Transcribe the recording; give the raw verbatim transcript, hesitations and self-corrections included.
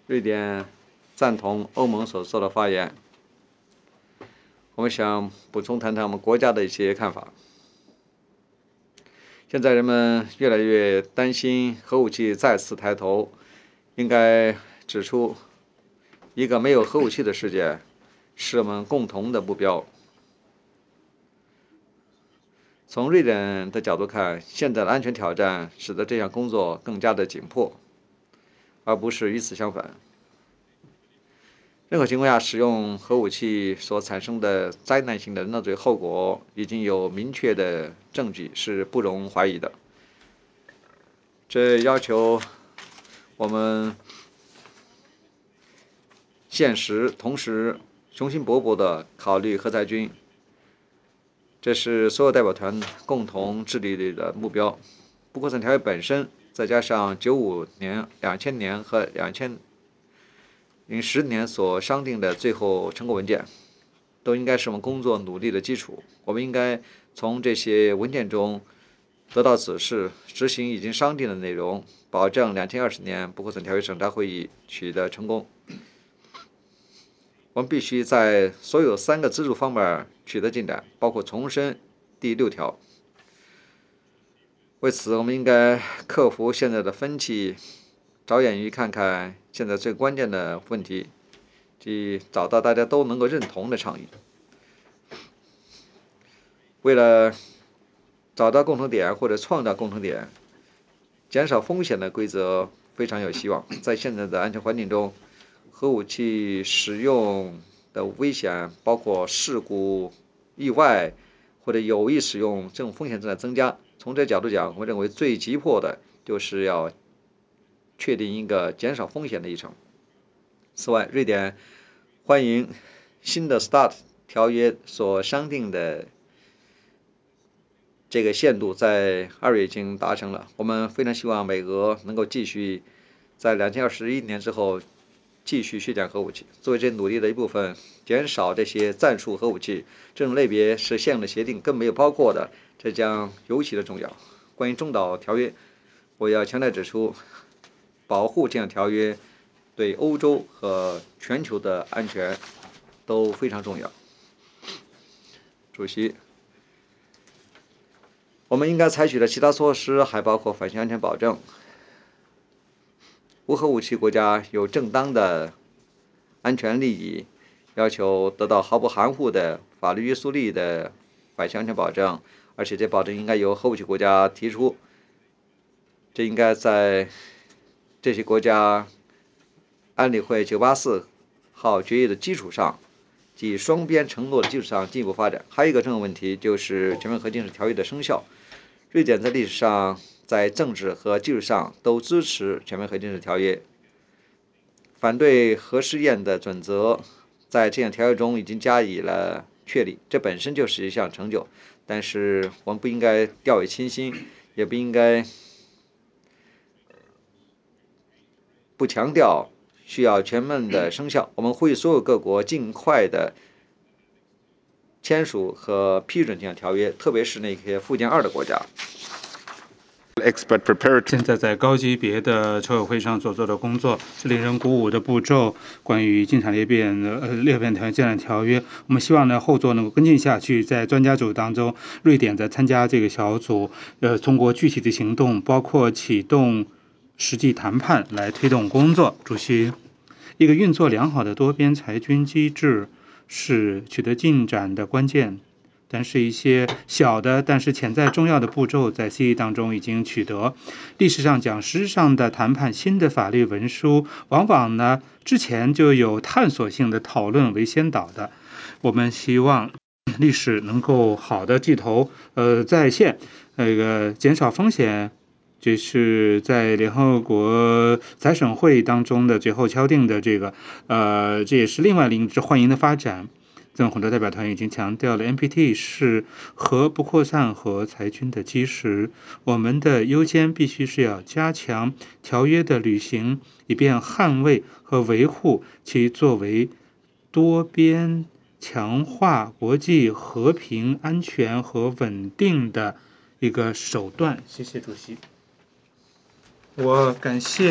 瑞典赞同欧盟所做的发言。我们想补充谈谈我们国家的一些看法。现在人们越来越担心核武器再次抬头，应该指出，一个没有核武器的世界是我们共同的目标。从瑞典的角度看，现在的安全挑战使得这项工作更加的紧迫，而不是与此相反。任何情况下，使用核武器所产生的灾难性的人道主义后果，已经有明确的证据，是不容怀疑的。这要求我们现实，同时雄心勃勃地考虑核裁军，这是所有代表团共同致力的目标。不扩散条约本身，再加上九五年、两千年和两千零十年所商定的最后成果文件，都应该是我们工作努力的基础。我们应该从这些文件中得到指示，执行已经商定的内容，保证两千二十年不扩散条约审查会议取得成功。我们必须在所有三个支柱方面取得进展，包括重申第六条。为此，我们应该克服现在的分歧，着眼于看看现在最关键的问题，即找到大家都能够认同的倡议。为了找到共同点或者创造共同点，减少风险的规则非常有希望。在现在的安全环境中，核武器使用的危险，包括事故、意外或者有意使用，这种风险正在增加。从这角度讲，我认为最急迫的就是要确定一个减少风险的议程。此外，瑞典欢迎新的 START 条约所商定的这个限度在二月已经达成了。我们非常希望美俄能够继续在两千二十一年之后继续削减核武器，作为这努力的一部分，减少这些战术核武器这种类别是现有的协定更没有包括的，这将尤其的重要。关于中导条约，我要强调指出，保护这项条约对欧洲和全球的安全都非常重要。主席，我们应该采取的其他措施还包括反向安全保证。无核武器国家有正当的安全利益，要求得到毫不含糊的法律约束力的反向安全保证，而且这保证应该由核武器国家提出。这应该在这些国家安理会九八四号决议的基础上，即双边承诺的基础上进一步发展。还有一个重要问题就是全面核禁止条约的生效。瑞典在历史上在政治和技术上都支持全面核禁止条约，反对核试验的准则在这项条约中已经加以了确立，这本身就是一项成就。但是我们不应该掉以轻心，也不应该不强调需要全面的生效。我们呼吁所有各国尽快的签署和批准这项条约，特别是那些附件二的国家。 现在在高级别的筹委会上所做的工作是令人鼓舞的步骤。关于禁产裂变呃裂变条建条约，我们希望呢后座能够跟进下去。在专家组当中，瑞典在参加这个小组，呃，通过具体的行动，包括启动实际谈判来推动工作。主席，一个运作良好的多边裁军机制是取得进展的关键。但是一些小的但是潜在重要的步骤在 C E 当中已经取得。历史上讲，实质上的谈判新的法律文书，往往呢之前就有探索性的讨论为先导的。我们希望历史能够好的记头呃再现，那个减少风险。这是在联合国财审会当中的最后敲定的这个，呃，这也是另外一个欢迎的发展。在很多代表团已经强调了 N P T 是核不扩散和裁军的基石，我们的优先必须是要加强条约的履行，以便捍卫和维护其作为多边强化国际和平、安全和稳定的一个手段。谢谢主席，我感谢。